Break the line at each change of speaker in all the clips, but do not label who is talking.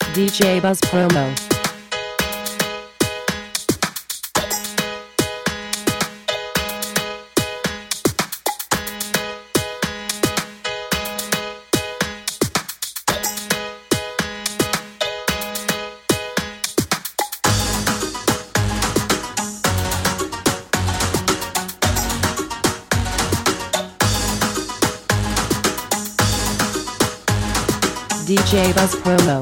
DJ Buzz Promo. DJ Buzz Promo.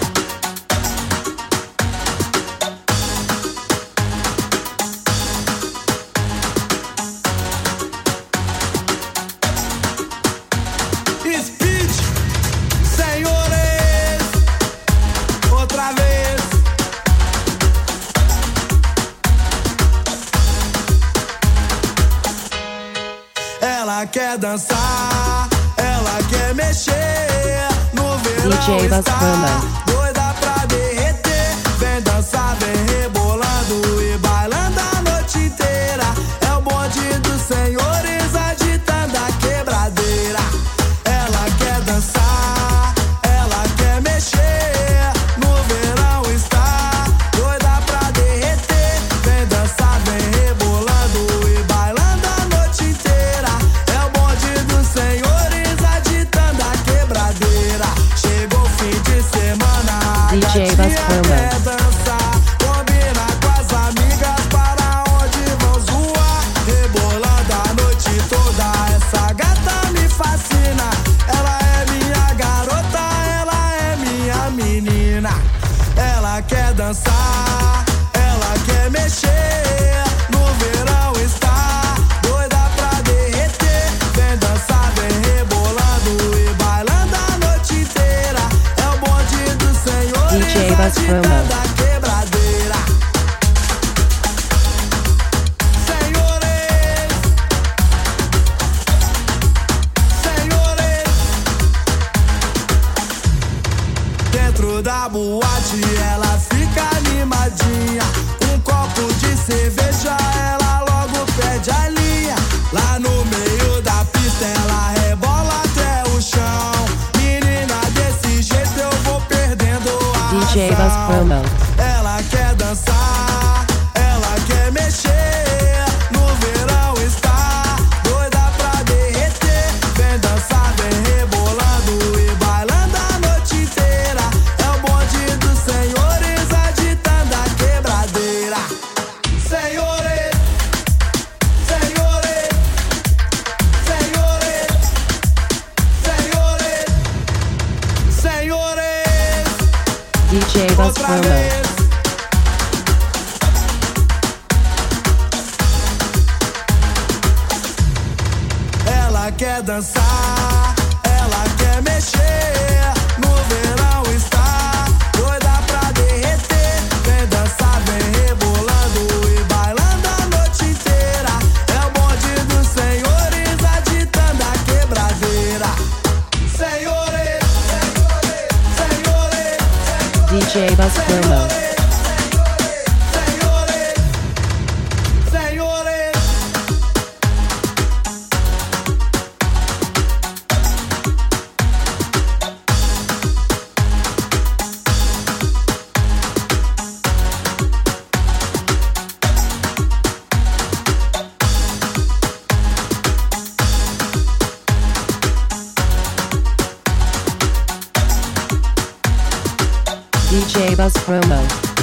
Speed, senhores, outra vez. Ela quer dançar, ela quer mexer.
DJ Buzz Promo.
Doida pra derreter, vem dançar, vem rebolando e bailando a noite inteira. É o bonde dos senhores agitando a quebradeira. Ela quer dançar, ela quer mexer. No verão está doida pra derreter, vem dançar, vem rebolando e bailando a noite inteira. É o bonde dos senhores agitando a quebradeira. Chegou o fim de semana,
DJ Buzz Promo.
quer dançar, combina com as amigas para onde vão zoar, rebolando a noite toda. Essa gata me fascina, ela é minha garota, ela é minha menina. Ela quer dançar, ela quer mexer. No verão está doida pra derreter, vem dançar, vem rebolando e bailando a noite inteira. É o bonde dos senhores
DJ Buzz Promo.
agitando a quebradeira. Senhores, senhores, dentro da boate ela fica animadinha. Um copo de cerveja ela logo perde a linha. Lá no meio da pista ela rebola até o chão. Menina, desse jeito eu vou perdendo a
DJ Buzz
razão.
Promo.
Ela quer dançar, ela quer mexer. No verão está doida pra derreter, vem dançar, vem rebolando e bailando a noite inteira. É o bonde dos senhores agitando a quebradeira. Senhores, senhores, senhores, senhores, senhores,
DJ Buzz
outra
Promo.
vez. Ela quer dançar, ela quer mexer. No verão está doida pra derreter, vem dançar, vem rebolando e bailando a noite inteira. É o bonde dos senhores agitando a quebradeira. Senhores, senhores, senhores,
DJ Buzz Promo.
senhores, senhores.
DJ Buzz Promo.